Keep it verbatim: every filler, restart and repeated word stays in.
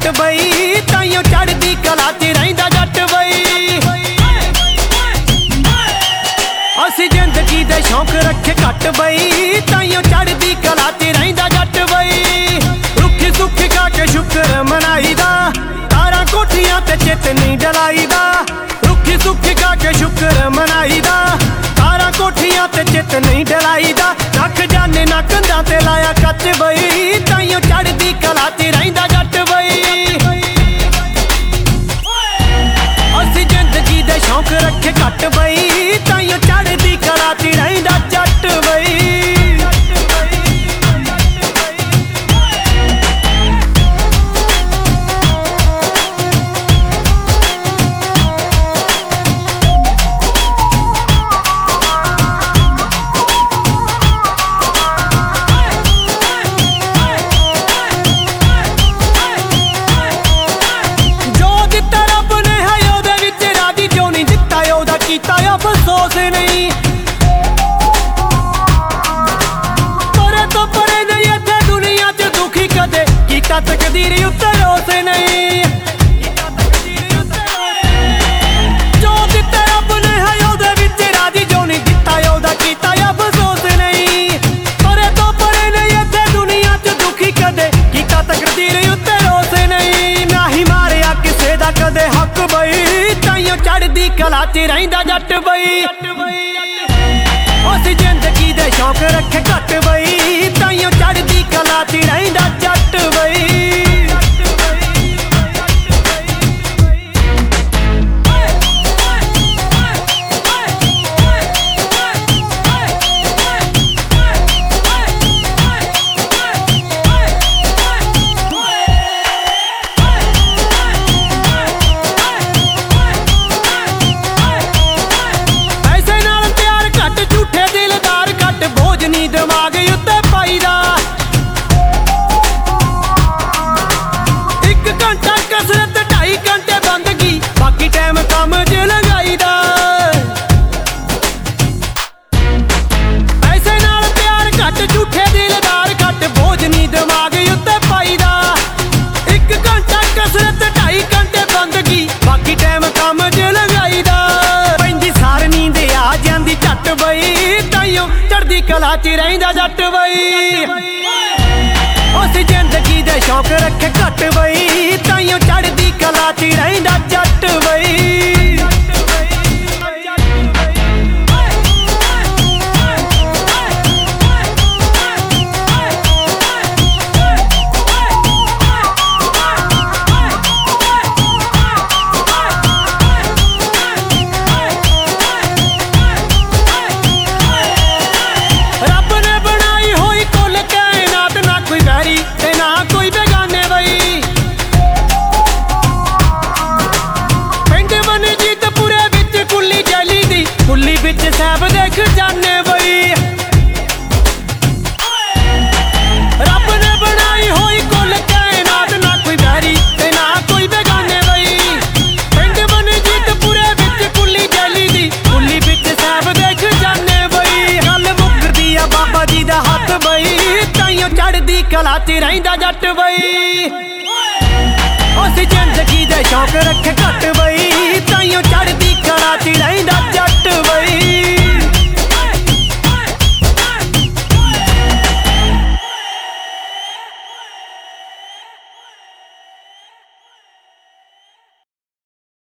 घट बई ताइयों चढ़दी कला च रहिंदा जट बई। असी जिंदगी दे शौक रखे घट बई ताइयों चढ़दी कला च रहिंदा जट बई। रुखी सुखी गा के शुक्र मनाईदा तारा कोठियां ते चित नहीं डलाईदा। रुखी सुखी गा के शुक्र मनाईदा तारा कोठियां ते चित नहीं डलाईदा। रख जाने ना कंधां ते लाया कच बई ताइयों चढ़दी कला च रहिंदा जट बई। असी जिंदगी दे शौक रखे घट बई ताइयों चढ़दी कला च रहिंदा जट बई। अफसोस नहीं परे तो परे नहीं इत्थे दुनिया च दुखी कदे कीता तकदीर उत्ते रोस नहीं। जो दिता रब ने है ओदे विच राजी जो नहीं दिता ओदा कीता अफसोस नहीं। परे तो परे नहीं इत्थे दुनिया च दुखी कदे कीता तकदीर उत्ते रोस नहीं। ना ही मारिया किसे दा कदे हक बई ताइयों चढ़दी कला च रहिंदा जट बई। असी जिंदगी दे शौक रखे घट बई ताइयों चढ़दी कला च रहिंदा जट बई। दिमाग उत्ते पाईदा एक घंटा कसरत ढाई घंटे बंदगी बाकी टाइम काम च लगाईदा। पैसे नाल प्यार घट झूठे दिलदार घट बोझ नहीं दिमाग उत्ते पाईदा। एक घंटा कसरत ढाई घंटे बंदगी बाकी टाइम काम च लगाईदा। पैंदी सार नींद आ जांदी झट बई ताइयों चढ़दी कला च रहिंदा जट बई। असी जिंदगी दे शौक रखे घट बई ताइयों चढ़दी कला च रहिंदा जट बई। सैब देख जाने बई रब ने बनाई होई कुल कायनात ना कोई बैरी ते ना कोई बेगाने बई। पिंड बने जीत पूरे विच कुली जली दी कुली विच सैब देख जाने बई। गल मुकदी आ बाबा जी दा हथ बई ताइयों चढ़दी कला च रहिंदा जट बई। असी जिंदगी दे शौक रखे घट बई।